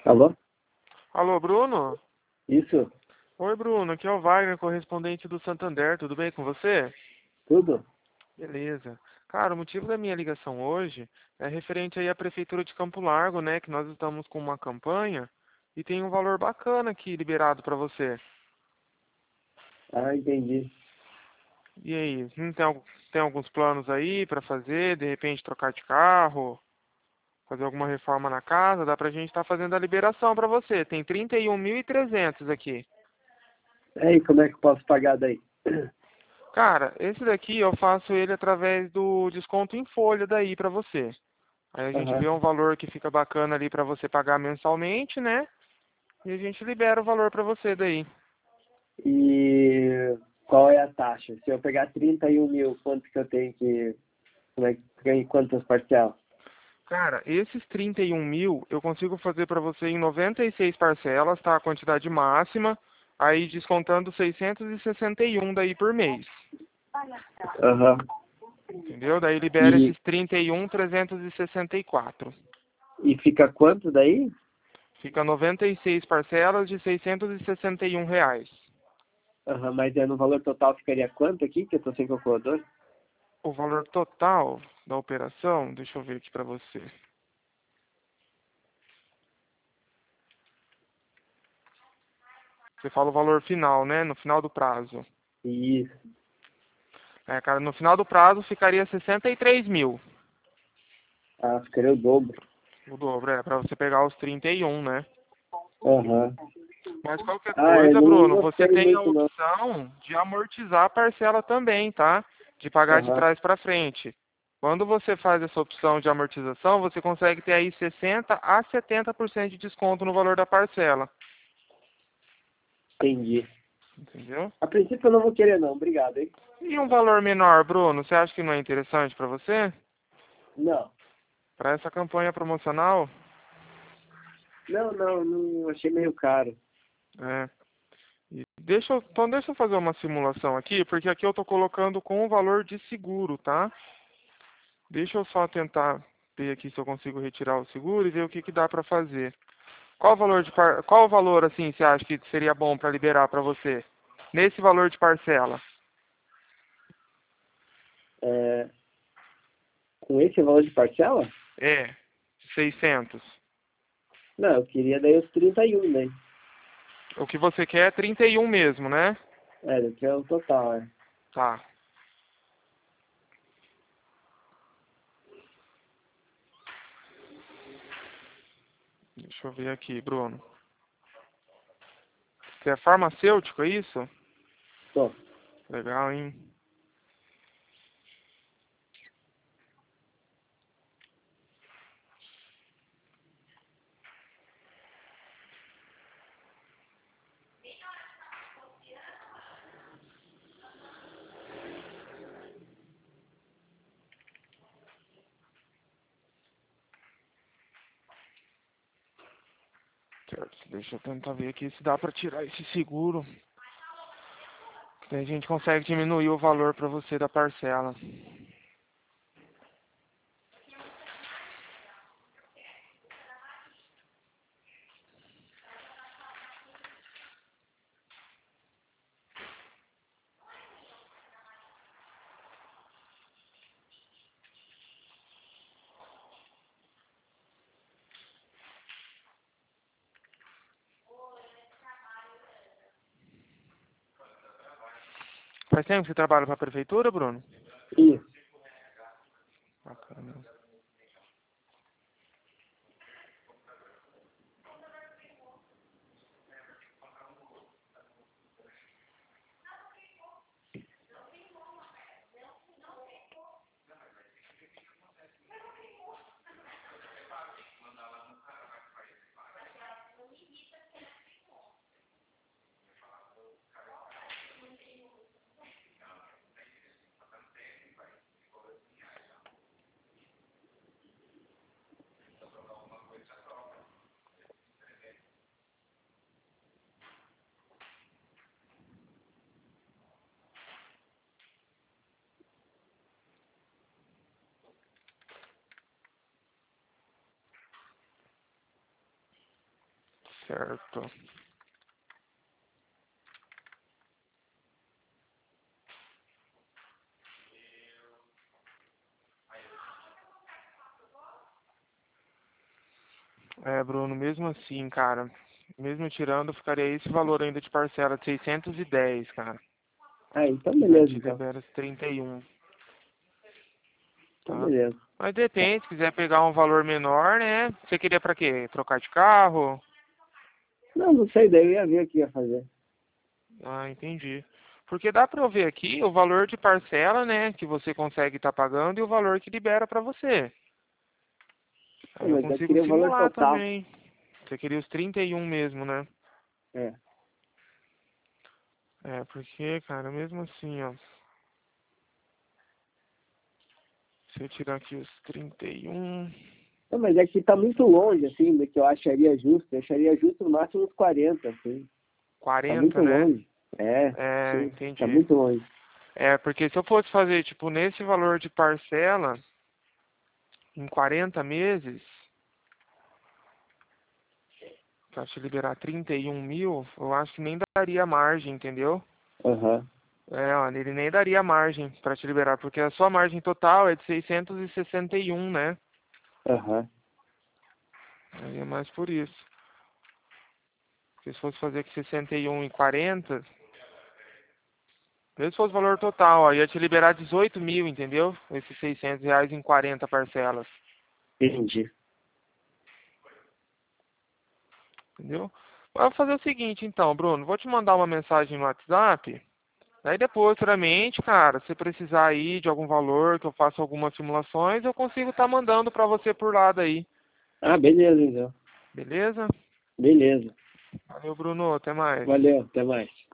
Alô? Alô, Bruno? Isso? Oi, Bruno. Aqui é o Wagner, correspondente do Santander. Tudo bem com você? Tudo? Beleza. Cara, o motivo da minha ligação hoje é referente aí à Prefeitura de Campo Largo, né? Que nós estamos com uma campanha e tem um valor bacana aqui liberado para você. Ah, entendi. E aí, tem alguns planos aí para fazer? De repente trocar de carro, fazer alguma reforma na casa? Dá pra gente estar fazendo a liberação para você. Tem 31.300 aqui. E como é que eu posso pagar daí? Cara, esse daqui eu faço ele através do desconto em folha daí pra você. Aí a gente Aham. vê um valor que fica bacana ali pra você pagar mensalmente, né? E a gente libera o valor pra você daí. E qual é a taxa? Se eu pegar 31 mil, quanto que eu tenho que... Como é que ganho quantas parcelas? Cara, esses 31.000 eu consigo fazer pra você em 96 parcelas, tá? A quantidade máxima. Aí descontando 661 daí por mês. Aham. Entendeu? Daí libera E, esses 31.364. e fica quanto daí? Fica 96 parcelas de 661 reais. Aham, mas no valor total ficaria quanto aqui, que eu tô sem calculador? O valor total da operação, deixa eu ver aqui para você. Você fala o valor final, né? No final do prazo. Isso. É, cara, no final do prazo ficaria 63.000. Ah, ficaria o dobro. O dobro, para você pegar os 31, né? Aham. Mas qualquer Ah, eu coisa, não Bruno, você gostei tem a muito, não. opção de amortizar a parcela também, tá? De pagar de Aham. trás para frente. Quando você faz essa opção de amortização, você consegue ter aí 60 a 70% de desconto no valor da parcela. Entendi. Entendeu? A princípio eu não vou querer, não. Obrigado, hein? E um valor menor, Bruno, você acha que não é interessante para você? Não. Para essa campanha promocional? Não achei meio caro. É. Então deixa eu fazer uma simulação aqui, porque aqui eu estou colocando com o valor de seguro, tá? Deixa eu só tentar ver aqui se eu consigo retirar o seguro e ver o que que dá para fazer. Qual o valor assim você acha que seria bom para liberar para você? Nesse valor de parcela? É, com esse valor de parcela? É, 600. Não, eu queria daí os 31, né? O que você quer é 31 mesmo, né? Daqui é o total, é. Tá. Deixa eu ver aqui, Bruno. Você é farmacêutico, é isso? Tô. Legal, hein? Certo. Deixa eu tentar ver aqui se dá pra tirar esse seguro. Daí a gente consegue diminuir o valor pra você da parcela. Faz tempo que você trabalha pra prefeitura, Bruno? Isso. Bacana. Certo. É, Bruno, mesmo assim, cara, mesmo tirando, ficaria esse valor ainda de parcela de 610, cara. Ah, então Já beleza, te então. libera os 31, Então tá? beleza. Mas Tá. depende, se quiser pegar um valor menor, né? Você queria pra quê? Trocar de carro? Não, não sei, daí eu ia ver o que ia fazer. Ah, entendi. Porque dá pra eu ver aqui o valor de parcela, né, que você consegue estar pagando e o valor que libera pra você. Não, Aí eu mas eu consigo queria o valor simular total. também. Você queria os 31 mesmo, né? É. É, porque, cara, mesmo assim, ó. Se eu tirar aqui os 31, Não, mas é que tá muito longe, assim, do que eu acharia justo. Eu acharia justo no máximo uns 40, assim. Tá 40, muito né? longe. É, É, sim, tá entendi. muito longe. É, porque se eu fosse fazer, tipo, nesse valor de parcela, em 40 meses, pra te liberar 31 mil, eu acho que nem daria margem, entendeu? Aham, É, olha, ele nem daria margem pra te liberar, porque a sua margem total é de 661, né? aham. Aí é mais por isso. Porque se fosse fazer aqui 61 e 40, mesmo se fosse o valor total, ó, ia te liberar 18 mil, entendeu? Esses 600 reais em 40 parcelas, Entendi. entendeu? Vou fazer o seguinte, então, Bruno, vou te mandar uma mensagem no WhatsApp. Aí depois, futuramente, cara, se precisar aí de algum valor, que eu faça algumas simulações, eu consigo estar mandando pra você por lá daí. Ah, beleza, então. Beleza? Beleza. Valeu, Bruno. Até mais. Valeu, até mais.